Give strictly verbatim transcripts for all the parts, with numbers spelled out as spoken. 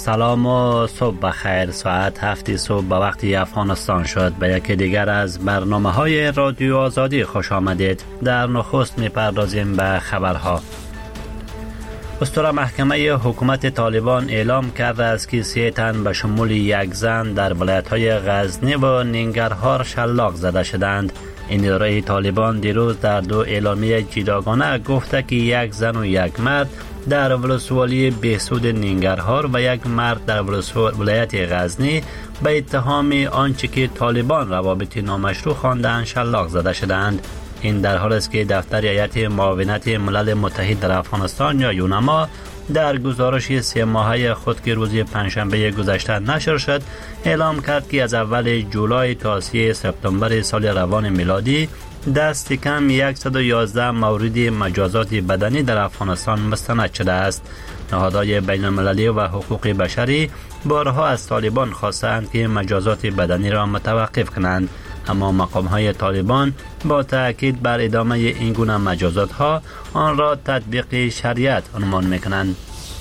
سلام و صبح بخیر. ساعت هفت صبح به وقت افغانستان شد. به یکی دیگر از برنامه های رادیو آزادی خوش آمدید. در نخست می‌پردازیم به خبرها. اسطوره محکمه حکومت طالبان اعلام کرده است که سه تن به شمول یک زن در ولایت‌های غزنی و ننگرهار شلاق زده شدند. این اداره طالبان دیروز در دو اعلامیه جداگانه گفته که یک زن و یک مرد در ولسوالی بهسود ننگرهار و یک مرد در ولایت غزنی به اتهام آنچه که طالبان روابط نامشروع خواندند شلاق زده شدند. این در حالی است که دفتر هیئت معاونت ملل متحد در افغانستان یا یونما در گزارش سه ماهه خود که روز پنجشنبه گذشته نشر شد اعلام کرد که از اول جولای تا سی سپتامبر سال روان میلادی دست کم صد و یازده مورد مجازات بدنی در افغانستان مستند شده است. نهادهای بین المللی و حقوق بشری بارها از طالبان خواستند که مجازات بدنی را متوقف کنند، اما مقام‌های طالبان با تأکید بر ادامه این گونه مجازات ها آن را تطبیق شریعت عنوان می‌کنند.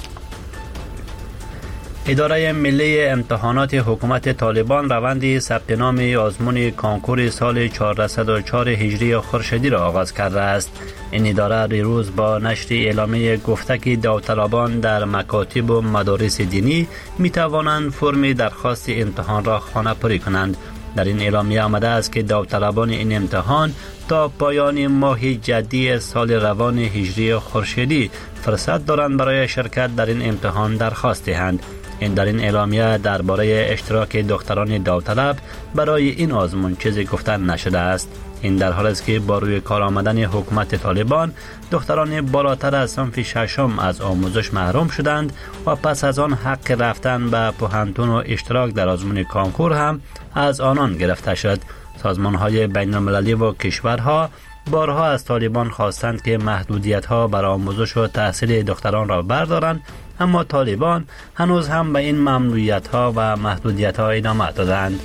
اداره ملی امتحانات حکومت طالبان روند ثبت نام آزمون کانکور سال چهارصد و چهار هجری خورشیدی را آغاز کرده است. این اداره دیروز با نشر اعلامیه گفته که داوطلبان در مکاتب و مدارس دینی می توانند فرم درخواست امتحان را خانه‌پری کنند. در این اعلامیه آمده است که داوطلبان این امتحان تا پایان ماه جدی سال روان هجری خورشیدی فرصت دارند برای شرکت در این امتحان درخواست دهند. این در این اعلامیه درباره اشتراک دختران داوطلب برای این آزمون چیزی گفته نشده است. این در حالی است که با روی کار آمدن حکومت طالبان دختران بالاتر از صنف ششم از آموزش محروم شدند و پس از آن حق رفتن به پوهنتون و اشتراک در آزمون کانکور هم از آنان گرفته شد. سازمان‌های بین المللی و کشورها بارها از طالبان خواستند که محدودیت‌ها بر آموزش و تحصیل دختران را بردارند، اما طالبان هنوز هم به این ممنوعیت‌ها و محدودیت‌ها ادامه دادند.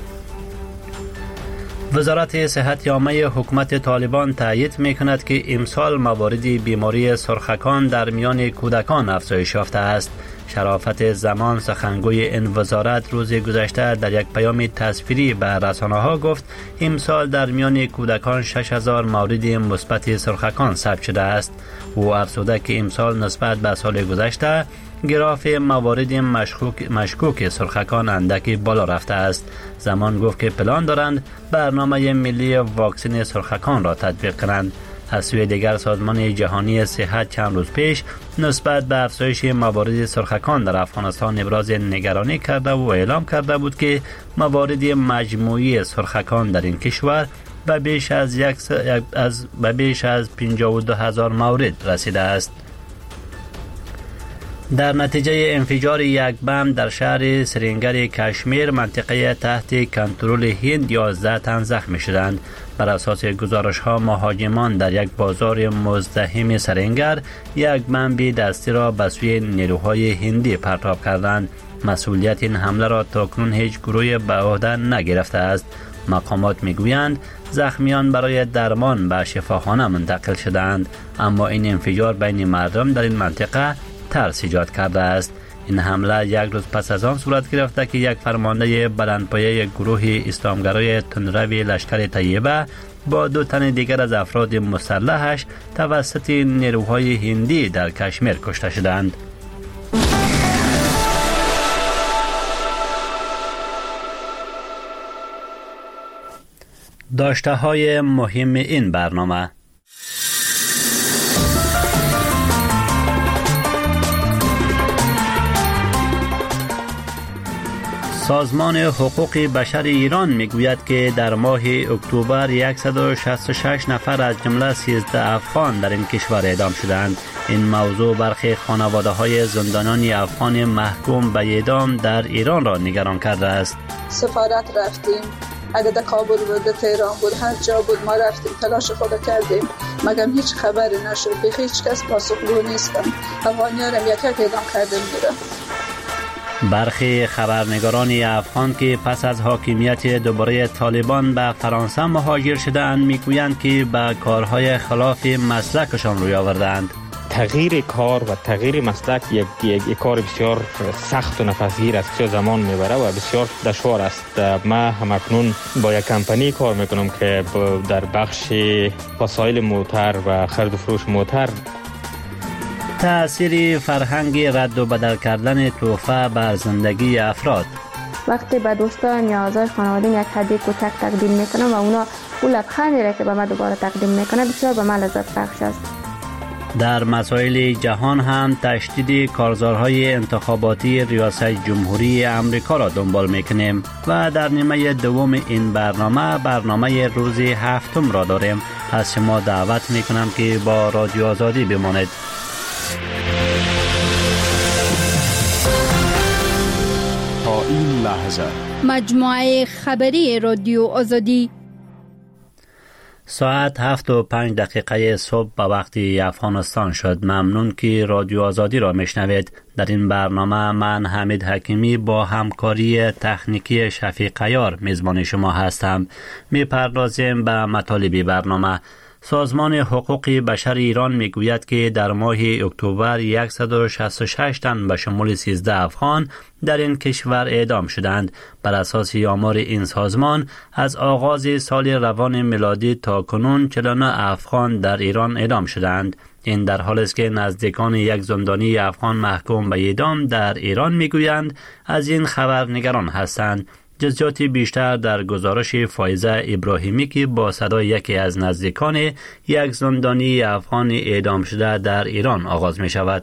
وزارت صحت عامه حکومت طالبان تایید می‌کند که امسال موارد بیماری سرخکان در میان کودکان افزایش یافته است. شرافت زمان سخنگوی این وزارت روز گذشته در یک پیام تصویری به رسانه‌ها گفت امسال در میان کودکان شش هزار مورد مثبت سرخکان ثبت شده است. او افزوده که امسال نسبت به سال گذشته گراف موارد مشکوک, مشکوک سرخکان اندکی بالا رفته است. زمان گفت که پلان دارند برنامه ملی واکسن سرخکان را تطبیق کنند. از سوی دیگر سازمان جهانی صحت چند روز پیش نسبت به افزایش موارد سرخکان در افغانستان ابراز نگرانی کرده و اعلام کرده بود که موارد مجموعی سرخکان در این کشور به بیش از یک از به بیش از پنجاه و دو هزار مورد رسیده است. در نتیجه انفجار یک بم در شهر سرینگر کشمیر منطقه تحت کنترل هند یازده تن زخمی شدند. بر اساس گزارش ها مهاجمان در یک بازار مزدحم سرینگر یک بمب دستی را به سوی نیروهای هندی پرتاب کردند. مسئولیت این حمله را تاکنون هیچ گروهی به عهده نگرفته است. مقامات میگویند زخمیان برای درمان به شفاخانه منتقل شدند، اما این انفجار بین مردم در این منطقه ترس ایجاد کرده است. این حمله یک روز پس از آن صورت گرفته که یک فرمانده بلندپایه گروه اسلامگرای تندروی لشکر طیبه با دو تن دیگر از افراد مسلحش توسط نیروهای هندی در کشمیر کشته شدند. داشته های مهم این برنامه: سازمان حقوق بشر ایران میگوید که در ماه اکتبر صد و شصت و شش نفر از جمله سیزده افغان در این کشور اعدام شدند. این موضوع برخی خانواده های زندانیان افغان محکوم به اعدام در ایران را نگران کرده است. سفارت رفتیم، اگر در کابل بود، در تهران بود، هر جا بود ما رفتیم، تلاش خود کردیم، مگم هیچ خبری نشد. به هیچ کس پاسخگو نیستم. افغانیان هم یک یک اعدام کرده میرن. برخی خبرنگاران افغان که پس از حاکمیت دوباره طالبان به فرانسه مهاجر شده‌اند میگویند که به کارهای خلاف مسلکشان روی آوردند. تغییر کار و تغییر مسلک یک, یک, یک کار بسیار سخت و نفسگیر است، بسیار زمان میبره و بسیار دشوار است. من همکنون با یک کمپانی کار میکنم که در بخش وسایل موتر و خرید و فروش موتر. تأثیر فرهنگ رد و بدل کردن تحفه بر زندگی افراد. وقتی به دوستان یا اعضای خانواده یک هدیه کوچک تقدیم میکنم و اونا اون لبخندی را که به من دوباره تقدیم میکنه بسیار به من لذت بخش است. در مسائل جهان هم تشدید کارزارهای انتخاباتی ریاست جمهوری امریکا را دنبال میکنیم و در نیمه دوم این برنامه برنامه روز هفتم را داریم. از شما دعوت میکنم که با رادیو آزادی بمانید. تا این لحظه مجموعه خبری رادیو آزادی ساعت هفت و پنج دقیقه صبح به وقتی افغانستان شد. ممنون که رادیو آزادی را میشنوید. در این برنامه من حمید حکیمی با همکاری تکنیکی شفیق عیار میزبان شما هستم. میپردازیم به مطالب برنامه. سازمان حقوق بشر ایران میگوید که در ماه اکتبر صد و شصت و شش تن به شمول سیزده افغان در این کشور اعدام شدند. بر اساس آمار این سازمان از آغاز سال روان میلادی تا کنون چهل و نه افغان در ایران اعدام شدند. این در حالی است که نزدیکان یک زندانی افغان محکوم به اعدام در ایران میگویند از این خبر نگران هستند. جزئیات بیشتر در گزارش فایزه ابراهیمی که با صدای یکی از نزدیکان یک زندانی افغان اعدام شده در ایران آغاز می شود.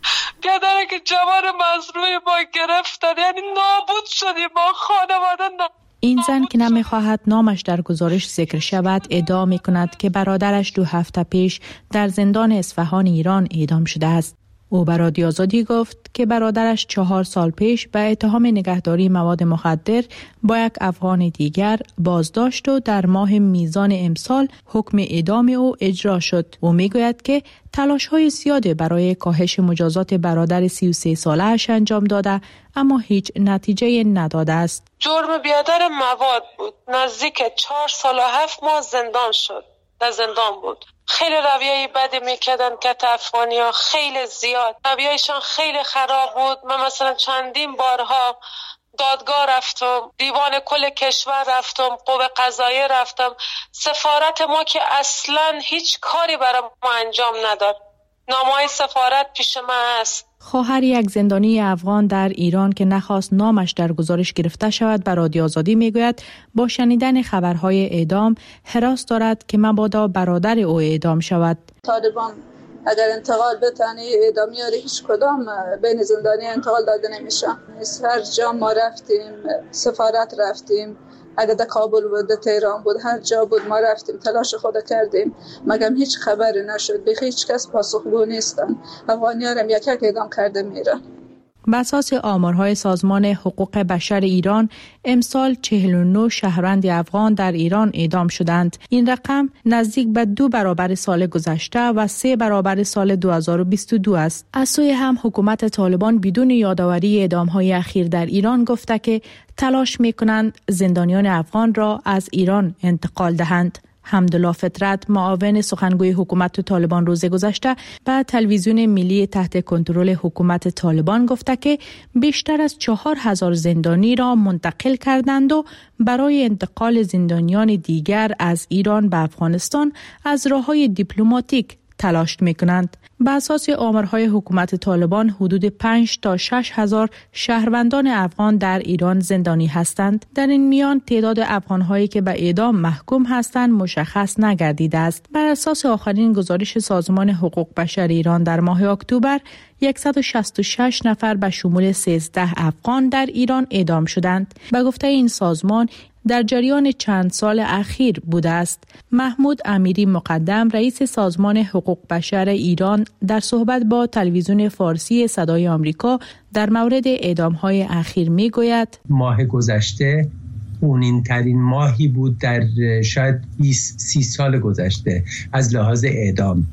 پدره که جوان مظلومی ما گرفتن، یعنی نابود شدیم با خانواده. این زن که نمیخواهد نامش در گزارش ذکر شود ادعا می کند که برادرش دو هفته پیش در زندان اصفهان ایران اعدام شده است. او به رادیو آزادی گفت که برادرش چهار سال پیش به اتهام نگهداری مواد مخدر با یک افغان دیگر بازداشت و در ماه میزان امسال حکم اعدام او اجرا شد. او میگوید که تلاش‌های زیادی برای کاهش مجازات برادر سی و سه ساله‌اش انجام داده اما هیچ نتیجه نداده است. جرم بیادر مواد بود. نزدیک چهار سال و هفت ماه زندان شد. در زندان بود. خیلی رویه بدی میکردن که افغانی ها خیلی زیاد رویهشان خیلی خراب بود. من مثلا چندین بارها دادگاه رفتم، دیوان کل کشور رفتم، قوه قضاییه رفتم، سفارت ما که اصلا هیچ کاری برای ما انجام نداد. نامه‌های سفارت پیش من هست. خواهر یک زندانی افغان در ایران که نخواست نامش در گزارش گرفته شود به رادیو آزادی میگوید با شنیدن خبرهای اعدام هراس دارد که مبادا برادر او اعدام شود. طالبان اگر انتقال بتنه اعدامی ها هیچ کدام بین زندانی انتقال داده نمیشه. هر جا ما رفتیم، سفارت رفتیم، اگر در کابل بود، در تهران بود، هر جا بود ما رفتیم، تلاش خود کردیم، مگم هیچ خبری نشد. به هیچ کس پاسخگو نیستن. افغانی‌ها هم یک یک اعدام کرده میره. بر اساس آمارهای سازمان حقوق بشر ایران امسال چهل و نه شهروند افغان در ایران اعدام شدند. این رقم نزدیک به دو برابر سال گذشته و سه برابر سال دو هزار و بیست و دو است. از سوی هم حکومت طالبان بدون یادآوری اعدام‌های اخیر در ایران گفته که تلاش می‌کنند زندانیان افغان را از ایران انتقال دهند. حمدالله فطرت معاون سخنگوی حکومت طالبان روز گذشته به تلویزیون ملی تحت کنترل حکومت طالبان گفته که بیشتر از چهار هزار زندانی را منتقل کردند و برای انتقال زندانیان دیگر از ایران به افغانستان از راه‌های دیپلماتیک تلاش می‌کنند. بر اساس آمارهای حکومت طالبان حدود پنج تا شش هزار شهروندان افغان در ایران زندانی هستند. در این میان تعداد افغان‌هایی که به اعدام محکوم هستند مشخص نگردیده است. بر اساس آخرین گزارش سازمان حقوق بشر ایران در ماه اکتبر صد و شصت و شش نفر به شمول سیزده افغان در ایران اعدام شدند. به گفته این سازمان در جریان چند سال اخیر بوده است. محمود امیری مقدم رئیس سازمان حقوق بشر ایران در صحبت با تلویزیون فارسی صدای آمریکا در مورد اعدام‌های اخیر میگوید ماه گذشته خونین ترین ماهی بود در شاید بیست سی سال گذشته از لحاظ اعدام.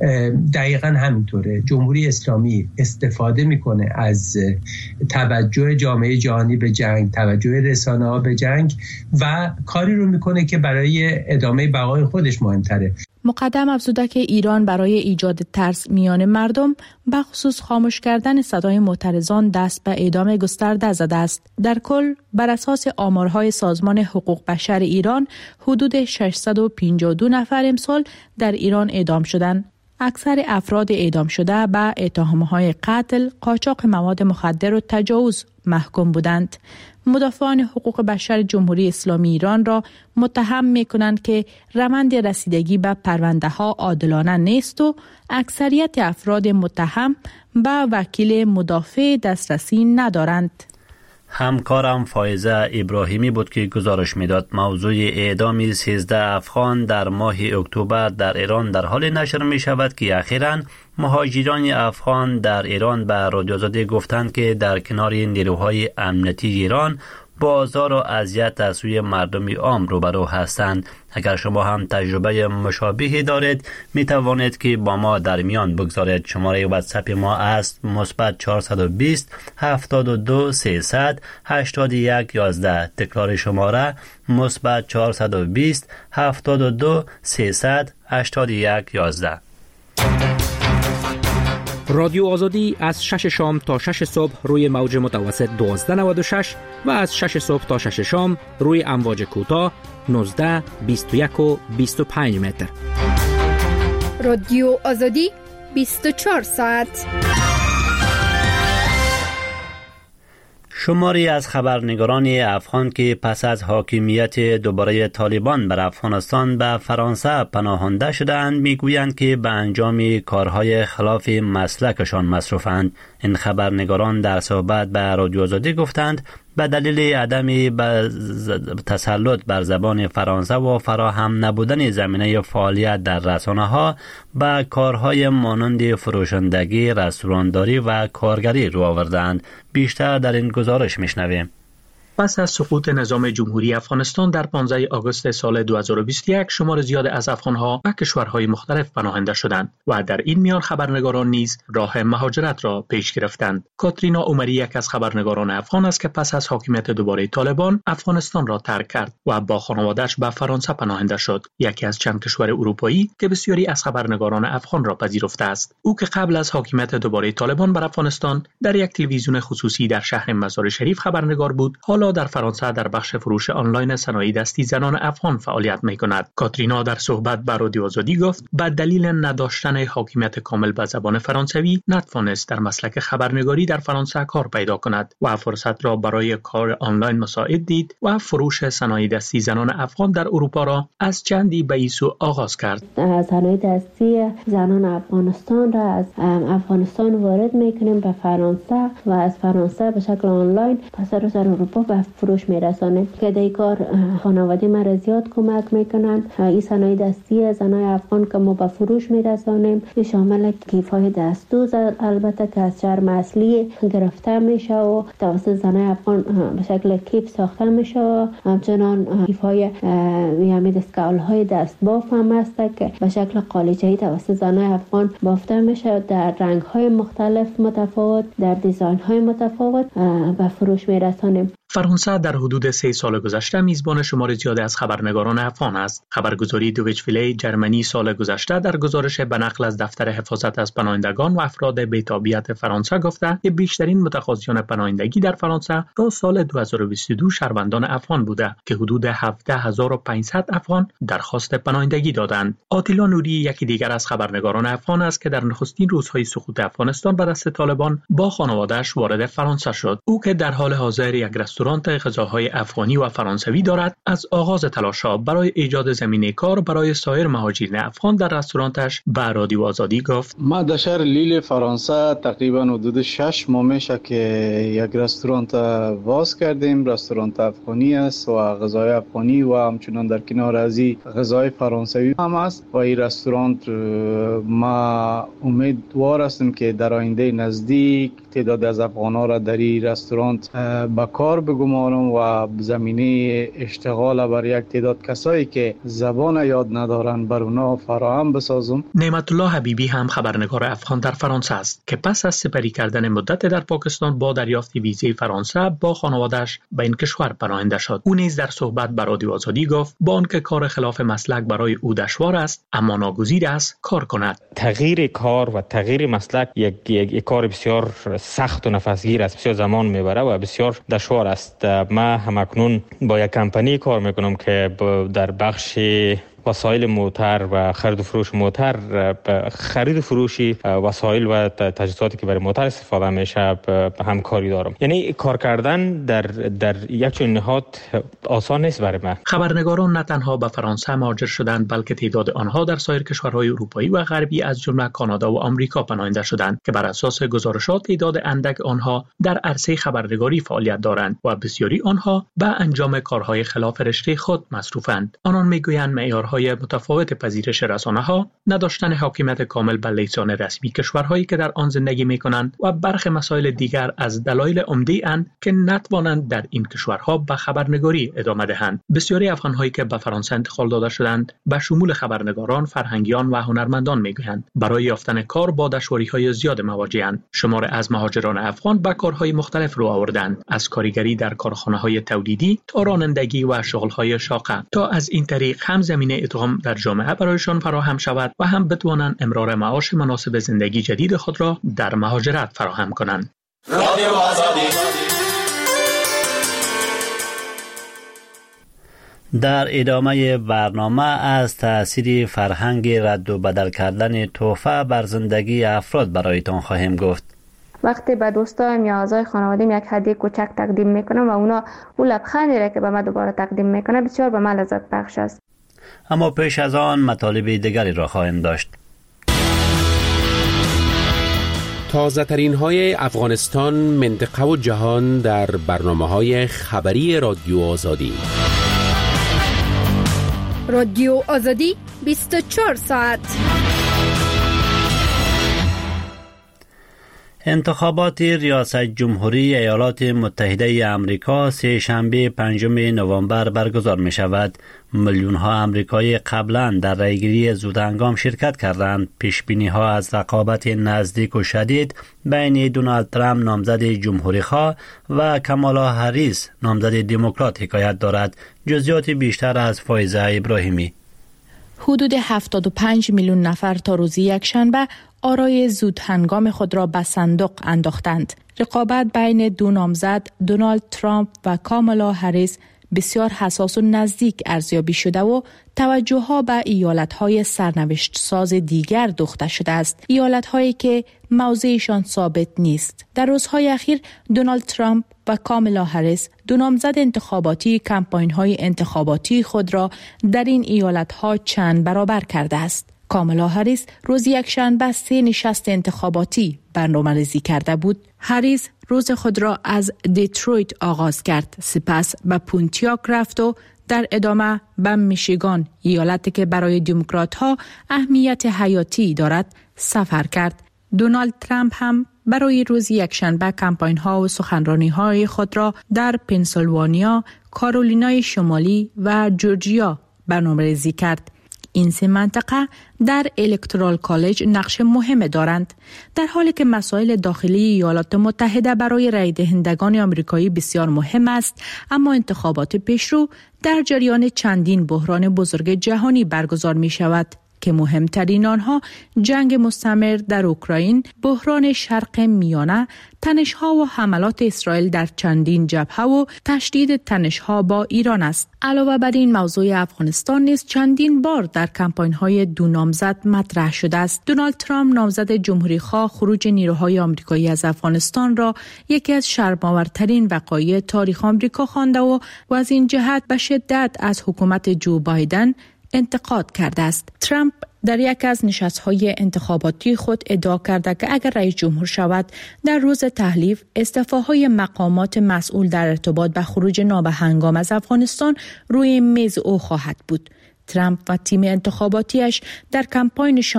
دقیقاً همینطوره. جمهوری اسلامی استفاده میکنه از توجه جامعه جهانی به جنگ، توجه رسانه‌ها به جنگ و کاری رو میکنه که برای ادامه بقای خودش مهمتره. مقدم افزوده که ایران برای ایجاد ترس میان مردم به خصوص خاموش کردن صدای معترضان دست به اعدام گسترده زده است. در کل بر اساس آمارهای سازمان حقوق بشر ایران حدود ششصد و پنجاه و دو نفر امسال در ایران اعدام شدند. اکثر افراد اعدام شده به اتهام‌های قتل، قاچاق مواد مخدر و تجاوز محکوم بودند. مدافعان حقوق بشر جمهوری اسلامی ایران را متهم می‌کنند که روند رسیدگی به پرونده‌ها عادلانه نیست و اکثریت افراد متهم به وکیل مدافع دسترسی ندارند. همکارم فائزه ابراهیمی بود که گزارش میداد. موضوع اعدام سیزده افغان در ماه اکتبر در ایران در حال نشر می شود که اخیراً مهاجران افغان در ایران به رادیو آزادی گفتند که در کنار نیروهای امنیتی ایران با آزار و اذیت از سوی مردم عام روبرو هستند. اگر شما هم تجربه مشابهی دارید می توانید که با ما در میان بگذارید. شماره واتساپ ما است مثبت چهارصد و بیست هفتاد و دو سیصد هشتاد و یک یازده. تکرار شماره مثبت چهارصد و بیست هفتاد و دو سیصد هشتاد و یک یازده. رادیو آزادی از شش شام تا شش صبح روی موج متوسط دوازده نود و شش و از شش صبح تا شش شام روی امواج کوتاه نوزده بیست و یک و بیست و پنج متر. رادیو آزادی بیست و چهار ساعت. شماری از خبرنگاران افغان که پس از حاکمیت دوباره طالبان بر افغانستان به فرانسه پناهنده شدند میگویند که به انجام کارهای خلاف مسلکشان مصروفند. این خبرنگاران در صحبت به رادیو آزادی گفتند به دلیل عدم تسلط بر زبان فرانسه و فراهم نبودن زمینه فعالیت در رسانه‌ها به کارهای مانند فروشندگی، رستورانداری و کارگری رو آوردند. بیشتر در این گزارش میشنویم. پس از سقوط نظام جمهوری افغانستان در پانزده آگوست سال دو هزار و بیست و یک شمار زیاد از افغانها به کشورهای مختلف پناهنده شدند و در این میان خبرنگاران نیز راه مهاجرت را پیش گرفتند. کاترینا عمری یک از خبرنگاران افغان است که پس از حاکمیت دوباره طالبان افغانستان را ترک کرد و با خانواده‌اش به فرانسه پناهنده شد، یکی از چند کشور اروپایی که بسیاری از خبرنگاران افغان را پذیرفته است. او که قبل از حاکمیت دوباره طالبان بر افغانستان در یک تلویزیون خصوصی در شهر مزار شریف خبرنگار بود، حالا در فرانسه در بخش فروش آنلاین صنایع دستی زنان افغان فعالیت می‌کند. کاترینا در صحبت با رادیو آزادی گفت به دلیل نداشتن حاکمیت کامل به زبان فرانسوی نتوانست در مسلک خبرنگاری در فرانسه کار پیدا کند و فرصت را برای کار آنلاین مساعد دید و فروش صنایع دستی زنان افغان در اروپا را از چندی به ایسو آغاز کرد. صنایع دستی زنان افغانستان را از افغانستان وارد می‌کنیم به فرانسه و از فرانسه به شکل آنلاین پس سر اروپا به فروش میرسانه که در کار خانواده ما زیاد کمک میکنند. این صنایع دستی زنای افغان که ما به فروش میرسانیم شامل کیف‌های دستدوز البته که از چرم اصلی گرفته میشه و توسط زنای افغان به شکل کیف ساخته میشه و همچنان کیف‌های یعنی دستکول‌های دست باف هم هست که به شکل قالیچه‌ای توسط زنای افغان بافته میشه در رنگ‌های مختلف متفاوت در دیزاین‌های متفاوت به فروش میرسانیم. فرانسه در حدود سه سال گذشته میزبان شمار زیادی از خبرنگاران افغان است. خبرگزاری دویچ وله جرمنی سال گذشته در گزارش به نقل از دفتر حفاظت از پناهندگان و افراد بی‌تابعیت فرانسه گفته که بیشترین متقاضیان پناهندگی در فرانسه تا سال دو هزار و بیست و دو شهروندان افغان بوده که حدود هفده هزار و پانصد افغان درخواست پناهندگی دادند. آتیلا نوری یکی دیگر از خبرنگاران افغان است که در نخستین روزهای سقوط افغانستان به دست طالبان با خانواده‌اش وارد فرانسه شد. او که در حال حاضر یک رستوران غذاهای افغانی و فرانسوی دارد، از آغاز تلاش‌ها برای ایجاد زمینه کار برای سایر مهاجرین افغان در رستورانتش به رادیو آزادی گفت: ما در شهر لیل فرانسه تقریبا حدود شش ماه میشه که یک رستوران باز کردیم. رستوران افغانی است و غذای افغانی و همچنان در کنار از این غذای فرانسوی هم است و این رستوران ما امیدوار هستیم که در آینده نزدیک تعداد از افغان‌ها را در این رستوران به کار بگمارم و زمینه اشتغال بر یک تعداد کسایی که زبان یاد ندارن بر اونا فراهم بسازم. نعمت الله حبیبی هم خبرنگار افغان در فرانسه است که پس از سپری کردن مدت در پاکستان با دریافت ویزه فرانسه با خانواده‌اش به این کشور پناهنده شد. او نیز در صحبت با رادیو آزادی گفت با آنکه کار خلاف مسلک برای او دشوار است اما ناگزیر است کار کند. تغییر کار و تغییر مسلک یک, یک, یک کار بسیار سخت و نفسگیر است، بسیار زمان میبره و بسیار دشوار است. ما همکنون با یک کمپانی کار میکنم که در بخش وسایل موتر و خرید و فروش موتر، خرید و فروشی وسایل و تجهیزاتی که برای موتر استفاده میشه همکاری دارم. یعنی کار کردن در در یک چنین نهاد آسان نیست برای من. خبرنگاران نه تنها به فرانسه مهاجر شدند بلکه تعداد آنها در سایر کشورهای اروپایی و غربی از جمله کانادا و آمریکا پناهنده شدند که بر اساس گزارشات تعداد اندک آنها در عرصه خبرنگاری فعالیت دارند و بسیاری آنها به انجام کارهای خلاف رشته خود مصروفند. آنان میگویند معیارهای متفاوت پذیرش رسانه‌ها، نداشتن حاکمیت کامل بر لیسان رسمی کشورهایی که در آن زندگی می‌کنند و برخی مسائل دیگر از دلایل عمده اند که نتوانند در این کشورها به خبرنگاری ادامه دهند. بسیاری افغان‌هایی که به فرانسه انتقال داده شدند به شمول خبرنگاران، فرهنگیان و هنرمندان می‌گویند برای یافتن کار با دشواری‌های زیاد مواجه‌اند. شمار از مهاجران افغان به کارهای مختلف رو آوردند، از کارگری در کارخانه‌های تولیدی تا رانندگی و شغل‌های شاقه، تا از این طریق هم زمینه ادغام در جامعه برایشان فراهم شود و هم بتوانند امرار معاش مناسب زندگی جدید خود را در مهاجرت فراهم کنند. در ادامه برنامه از تأثیر فرهنگ رد و بدل کردن تحفه بر زندگی افراد برایتان خواهیم گفت. وقتی به دوستایم یا اعضای خانواده‌ام یک هدیه کوچک تقدیم میکنم و اونا اون لبخندی را که به من دوباره تقدیم میکنه بسیار به من لذت بخش است. اما پیش از آن مطالب دیگری را خواهیم داشت. تازه ترین های افغانستان، منطقه و جهان در برنامه های خبری رادیو آزادی. رادیو آزادی بیست و چهار ساعت. انتخابات ریاست جمهوری ایالات متحده آمریکا سه شنبه پنجم نوامبر برگزار می شود. میلیون ها آمریکایی قبلا در رایگیری زودهنگام شرکت کردند. پیش بینی ها از رقابت نزدیک و شدید بین دونالد ترامپ نامزد جمهوری خواه و کامالا هریس نامزد دموکرات حکایت دارد. جزئیات بیشتر از فایزه ابراهیمی. حدود هفتاد و پنج میلیون نفر تا روز یکشنبه آرای زود هنگام خود را به صندوق انداختند. رقابت بین دو نامزد دونالد ترامپ و کامالا هریس بسیار حساس و نزدیک ارزیابی شده و توجه‌ها به ایالت‌های سرنوشت ساز دیگر دوخته شده است. ایالت‌هایی که موضعشان ثابت نیست. در روزهای اخیر دونالد ترامپ و کامالا هریس دو نامزد انتخاباتی کمپاین‌های انتخاباتی خود را در این ایالت‌ها چند برابر کرده است. کامالا هریس روز یکشنبه سه نشست انتخاباتی برنامه‌ریزی کرده بود. هریس روز خود را از دیترویت آغاز کرد، سپس به پونتیاک رفت و در ادامه به میشیگان، ایالتی که برای دموکرات‌ها اهمیت حیاتی دارد، سفر کرد. دونالد ترامپ هم برای روز یکشنبه کمپاین‌ها و سخنرانی‌های خود را در پنسیلوانیا، کارولینای شمالی و جورجیا برنامه‌ریزی کرد. این سه منطقه در الکترال کالج نقش مهم دارند، در حالی که مسائل داخلی ایالات متحده برای رای دهندگان آمریکایی بسیار مهم است، اما انتخابات پیشرو در جریان چندین بحران بزرگ جهانی برگزار می شود که مهمترین آنها جنگ مستمر در اوکراین، بحران شرق میانه، تنش‌ها و حملات اسرائیل در چندین جبهه و تشدید تنش‌ها با ایران است. علاوه بر این موضوع افغانستان نیز چندین بار در کمپاین‌های دو نامزد مطرح شده است. دونالد ترامپ نامزد جمهوری‌خواه خروج نیروهای آمریکایی از افغانستان را یکی از شرم‌آورترین وقایع تاریخ آمریکا خوانده و, و از این جهت به شدت از حکومت جو بایدن انتقاد کرده است. ترامپ در یک از نشست‌های انتخاباتی خود ادعا کرده که اگر رئیس جمهور شود، در روز تحلیف استعفاهای مقامات مسئول در ارتباط به خروج نابهنگام از افغانستان روی میز او خواهد بود. ترامپ و تیم انتخاباتیش در کمپاینشان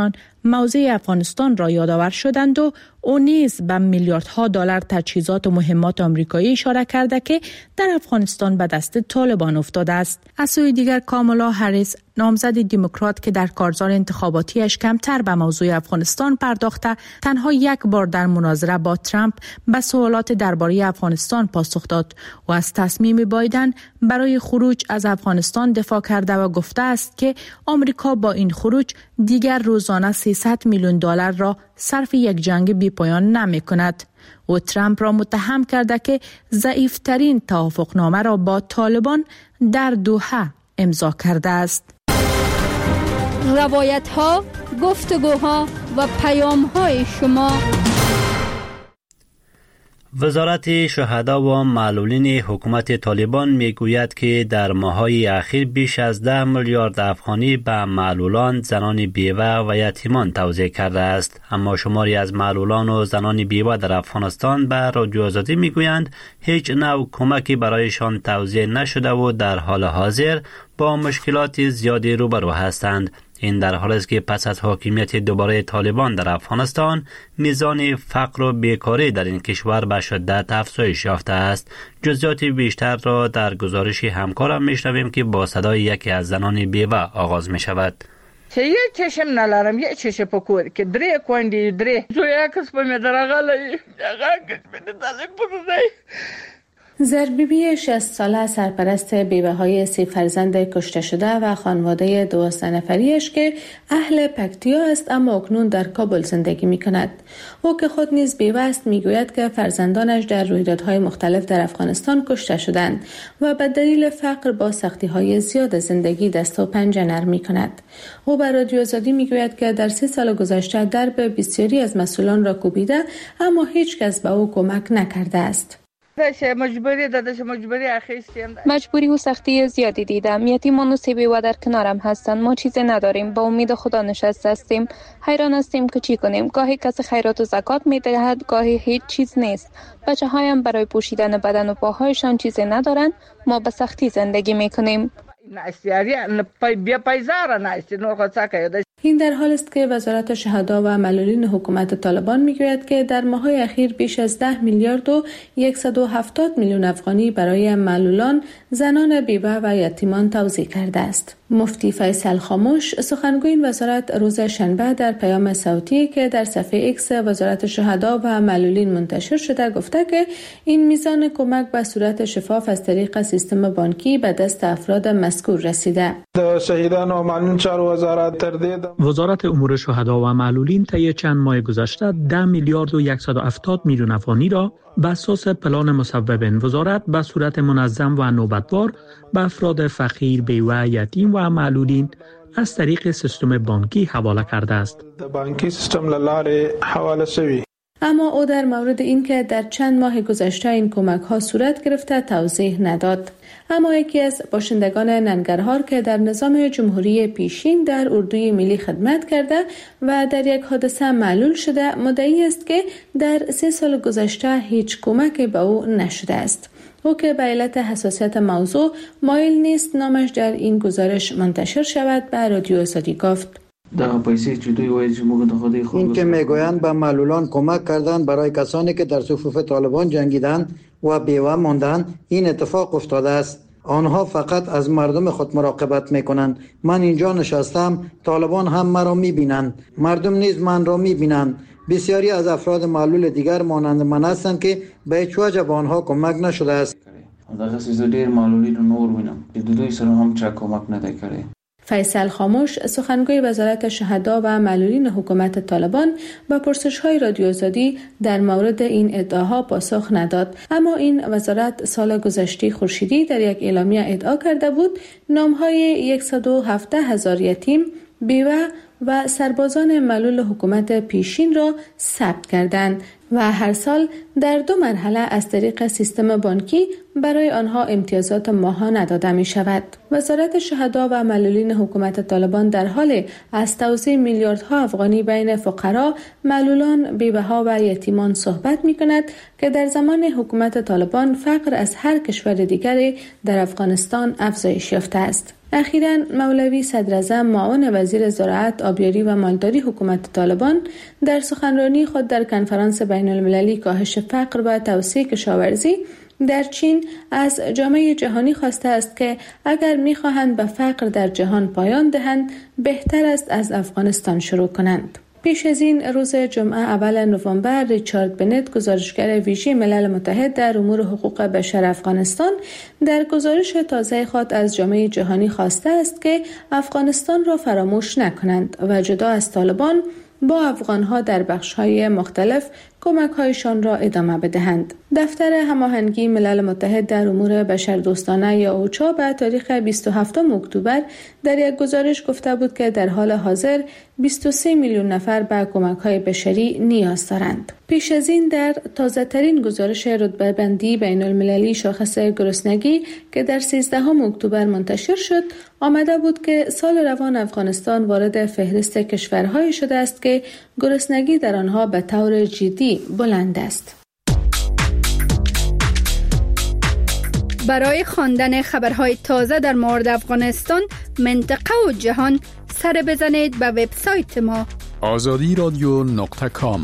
موضع افغانستان را یادآور شدند و او نیز به میلیاردها دلار تجهیزات و مهمات آمریکایی اشاره کرده که در افغانستان به دست طالبان افتاده است. از سوی دیگر کامالا هریس نامزد دموکرات که در کارزار انتخاباتیش کمتر به موضوع افغانستان پرداخته تنها یک بار در مناظره با ترامپ به سوالات درباره افغانستان پاسخ داد و از تصمیم بایدن برای خروج از افغانستان دفاع کرده و گفته است که آمریکا با این خروج دیگر روزانه سیصد میلیون دلار را صرف یک جنگ بی پایان نمی کند. و ترامپ را متهم کرده که ضعیفترین توافقنامه را با طالبان در دوحه امضا کرده است. روایت ها، گفتگوها و پیام های شما. وزارت شهدا و معلولین حکومت طالبان میگوید که در ماه‌های اخیر بیش از ده میلیارد افغانی به معلولان، زنان بیوه و یتیمان توزیع کرده است. اما شماری از معلولان و زنان بیوه در افغانستان به رادیو آزادی میگویند هیچ نوع کمکی برایشان توزیع نشده و در حال حاضر با مشکلات زیادی روبرو هستند. این در حالی است که پس از حاکمیت دوباره طالبان در افغانستان میزان فقر و بیکاری در این کشور به شدت افزایش یافته است. جزئیات بیشتر را در گزارش همکارم میشنویم که با صدای یکی از زنان بیوه آغاز می شود. چه یه چشم نلارم، یه چشم پکور که دره کندی دره زویا کس په می درغلی هغه کس په داسې پکوردی. زربیبی شصت ساله سرپرست بیوه‌های سی فرزند کشته شده و خانواده دوازده نفریش که اهل پکتیا است اما اکنون در کابل زندگی می‌کند. او که خود نیز بیوه است میگوید که فرزندانش در رویدادهای مختلف در افغانستان کشته شدند و به دلیل فقر با سختی‌های زیاد زندگی دست و پنجه نرم می‌کند. او به رادیو آزادی میگوید که در سی سال گذشته درب بسیاری از مسئولان را کوبیده اما هیچ کس به او کمک نکرده است. مجبوری دادش مجبوری اخیستیم مجبوری و سختی زیادی دیدم. یتیمان و سی بیوه در کنارم هستند. ما چیزی نداریم. با امید خدا نشسته هستیم. حیران هستیم که چی کنیم. گاهی کسی خیرات و زکات میدهد، گاهی هیچ چیز نیست. بچه هایم برای پوشیدن بدن و پاهایشان چیزی ندارند. ما به سختی زندگی میکنیم. این در حال است که وزارت شهدا و معلولین حکومت طالبان میگوید که در ماه‌های اخیر بیش از ده میلیارد و صد و هفتاد میلیون افغانی برای معلولان، زنان بیوه و یتیمان توزیع کرده است. مفتی فیصل خاموش سخنگوی این وزارت روز شنبه در پیام صوتی که در صفحه ایکس وزارت شهدا و معلولین منتشر شده گفته که این میزان کمک به صورت شفاف از طریق سیستم بانکی به دست افراد مذکور رسیده. شهیدان و معلولین چهار وزارت تردید وزارت امور شهدا و معلولین طی چند ماه گذشته ده میلیارد و صد و هفتاد میلیون افغانی را بر اساس پلان مصوب این وزارت به صورت منظم و نوبتوار به افراد فقیر، بیوه، یتیم و معلولین از طریق سیستم بانکی حواله کرده است. بانکی سیستم لاره حواله شوی. اما او در مورد اینکه در چند ماه گذشته این کمک ها صورت گرفته توضیح نداد. اما یکی از باشندگان ننگرهار که در نظام جمهوری پیشین در اردوی ملی خدمت کرده و در یک حادثه معلول شده مدعی است که در سه سال گذشته هیچ کمک به او نشده است. او که به علت حساسیت موضوع مایل نیست نامش در این گزارش منتشر شود به رادیو آزادی گفت. این که میگویند به معلولان کمک کردن برای کسانی که در صفوف طالبان جنگیدند و بیوه ماندند، این اتفاق افتاده است. آنها فقط از مردم خود مراقبت میکنند. من اینجا نشستم، طالبان هم مرا میبینند، مردم نیز من را میبینند. بسیاری از افراد معلول دیگر مانند من هستند که به هیچ وجه به آنها کمک نشده است. فیصل خاموش سخنگوی وزارت شهدا و معلولین حکومت طالبان با پرسش‌های رادیو آزادی در مورد این ادعاها پاسخ نداد، اما این وزارت سال گذشته خورشیدی در یک اعلامیه ادعا کرده بود نام‌های صد و هفده هزار یتیم، بیوه و سربازان معلول حکومت پیشین را ثبت کردند و هر سال در دو مرحله از طریق سیستم بانکی برای آنها امتیازات ماهانه داده می شود. وزارت شهدا و معلولین حکومت طالبان در حال از توزیع میلیاردها افغانی بین فقرا، معلولان، بیوه‌ها و یتیمان صحبت می کند که در زمان حکومت طالبان فقر از هر کشور دیگری در افغانستان افزایش یافته است. اخیراً مولوی صدراعظم معاون وزیر زراعت، آبیاری و مالداری حکومت طالبان در سخنرانی خود در کنفرانس بین المللی کاهش فقر و توسعه کشاورزی در چین از جامعه جهانی خواسته است که اگر می‌خواهند به فقر در جهان پایان دهند، بهتر است از افغانستان شروع کنند. پیش از این روز جمعه اول نوامبر ریچارد بنت، گزارشگر ویژه ملل متحد در امور حقوق بشر افغانستان، در گزارش تازه خود از جامعه جهانی خواسته است که افغانستان را فراموش نکنند و جدا از طالبان با افغانها در بخش‌های مختلف کمک‌هایشان را ادامه بدهند. دفتر هماهنگی ملل متحد در امور بشردوستانه یا اوچا به تاریخ بیست و هفتم اکتبر در یک گزارش گفته بود که در حال حاضر بیست و سه میلیون نفر به کمک‌های بشری نیاز دارند. پیش از این در تازه‌ترین گزارش رتبه‌بندی بین المللی شاخص گرسنگی که در سیزدهم اکتبر منتشر شد، آمده بود که سال روان افغانستان وارد فهرست کشورهایی شده است که گرسنگی در آنها به طور جدی بلند است. برای خواندن خبرهای تازه در مورد افغانستان، منطقه و جهان، سر بزنید به وبسایت ما آزادی رادیو نقطه کام.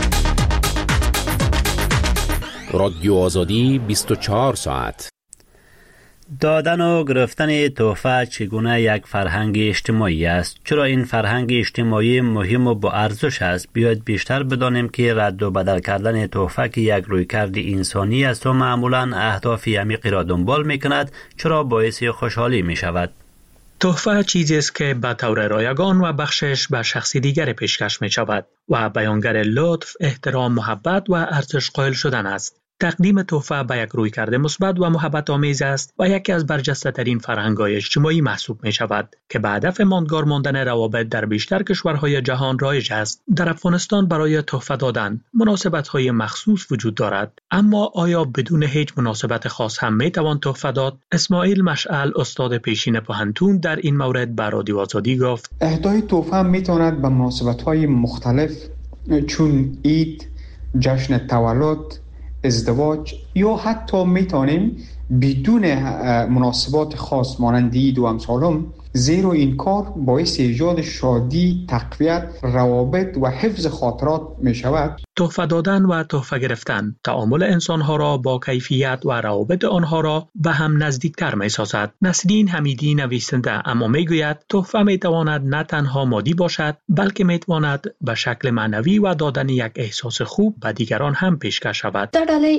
رادیو آزادی بیست و چهار ساعت. دادن و گرفتن تحفه چگونه یک فرهنگ اجتماعی است؟ چرا این فرهنگ اجتماعی مهم و با ارزش است؟ بیاید بیشتر بدانیم که رد و بدل کردن تحفه که یک رویکرد انسانی است و معمولاً اهداف عمیقی را دنبال می‌کند، چرا باعث خوشحالی می‌شود؟ تحفه چیزی است که به طور رایگان و بخشش به شخص دیگر پیشکش می‌شود و بیانگر لطف، احترام، محبت و ارزش قائل شدن است. تقدیم تحفه به یک رویکرد مثبت و محبت آمیز است و یکی از برجسته ترین فرهنگ‌های اجتماعی محسوب می شود که به هدف ماندگار ماندن روابط در بیشتر کشورهای جهان رایج است. در افغانستان برای تحفه دادن مناسبت‌های مخصوص وجود دارد، اما آیا بدون هیچ مناسبت خاص هم می توان تحفه داد؟ اسماعیل مشعل، استاد پیشین پوهنتون، در این مورد به رادیو آزادی گفت: اهدای تحفه می تواند به مناسبت‌های مختلف چون عید، جشن تولد، ازدواج یا حتی میتونیم بدون مناسبات خاص مانند عید و امثالهم، زیرا این کار باعث ایجاد شادی، تقویت، روابط و حفظ خاطرات می شود. تحفه دادن و تحفه گرفتن تعامل انسانها را با کیفیت و روابط آنها را به هم نزدیکتر می سازد. نسرین حمیدی، نویسنده، اما می گوید تحفه می تواند نه تنها مادی باشد، بلکه می تواند به شکل معنوی و دادن یک احساس خوب به دیگران هم پیشکش شود.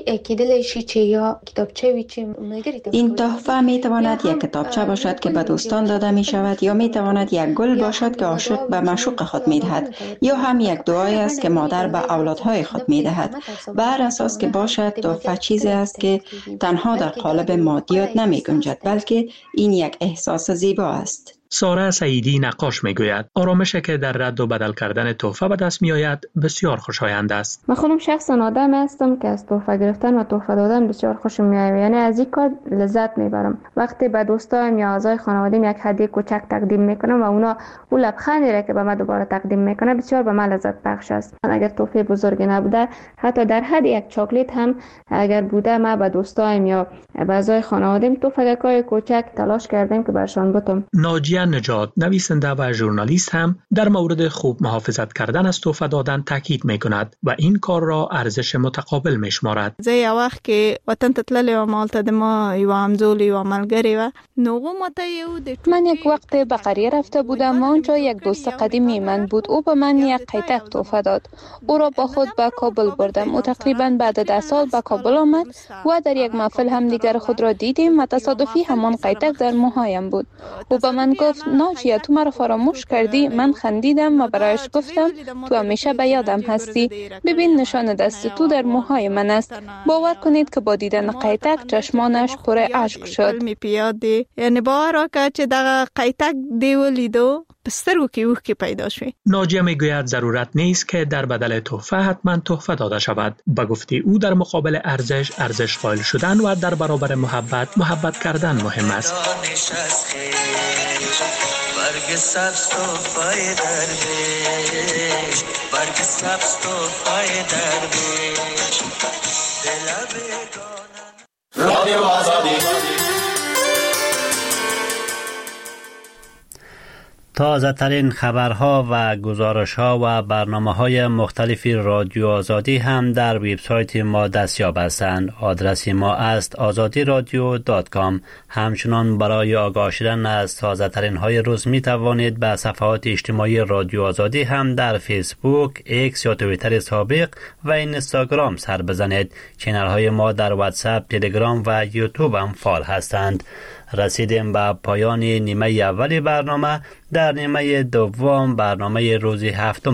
این تحفه می تواند یک کتابچه باشد که به دوستان داده می شود، یا می تواند یک گل باشد که عاشق به معشوق خود می دهد، یا هم یک دعایی است که مادر به اولادهای خود می دهد. به هر اساس که باشد، تحفه چیزی است که تنها در قالب مادیات نمی گنجد، بلکه این یک احساس زیبا است. ساره سعیدی، نقاش، میگوید آرامشی که در رد و بدل کردن تحفه به دست می آید بسیار خوشایند است. من خودم شخصا آدم هستم که از تحفه گرفتن و تحفه دادن بسیار خوشم میاد، یعنی از این کار لذت میبرم. وقتی به دوستایم یا اعضای خانواده‌ام یک هدیه کوچک تقدیم میکنم و اونا اون لبخندی را که به من دوباره تقدیم میکنه بسیار به من لذت بخش است. اگر تحفه بزرگی نبوده، حتی در حد یک چاکلیت هم اگر بوده، من به دوستایم یا به اعضای خانواده‌ام تحفه‌های کوچک تلاش کردم که برشان بدم. ناجیه نجات، نویسنده و ژورنالیست، هم در مورد خوب محافظت کردن از تحفه دادن تاکید میکند و این کار را ارزش متقابل میشمارد. زه یو وخت کې وطن ته تللی وم، هلته د ما یوه همزول یوه ملګرې وه، نو هغو ماته یو د من یک وقت به قریه رفته بودم و آنجا یک دوست قدیمی من بود. او به من یک قیتک تحفه داد. او را با خود به کابل بردم. او تقریبا بعد ده سال به کابل آمد و در یک محفل هم دیگر خود را دیدیم و تصادفی همان قیتک در موهایم بود. او به من گفت ناجیه تو مرا فراموش کردی. من خندیدم و برایش گفتم تو همیشه به یادم هستی. ببین نشان دست تو در موهای من است. باور کنید که با دیدن قیتک چشمانش پر اشک شد. یعنی باور وکړه چې دغه قیتک دی ولیدو په سترګو کې اوښکې پیدا شوې. ناجیه میگوید ضرورت نیست که در بدل تحفه حتما تحفه داده شود. به گفته او در مقابل ارزش ارزش قائل شدن و در برابر محبت محبت کردن مهم است. برگ سبز تحفه درویش، برگ سبز تحفه درویش، دل بیگانه. رادیو آزادی تازه ترین خبرها و گزارش ها و برنامه های مختلف رادیو آزادی هم در وبسایت ما دستیاب هستند. آدرس ما است آزادی رادیو دات کام. همچنان برای آگاه شدن از تازه ترین های روز می توانید به صفحات اجتماعی رادیو آزادی هم در فیسبوک، ایکس یا توییتر سابق و اینستاگرام سر بزنید. چینل های ما در واتساپ، تلگرام و یوتیوب هم فعال هستند. رسیدیم به پایان نیمه اولی برنامه. در نیمه دوم برنامه روزی هفتم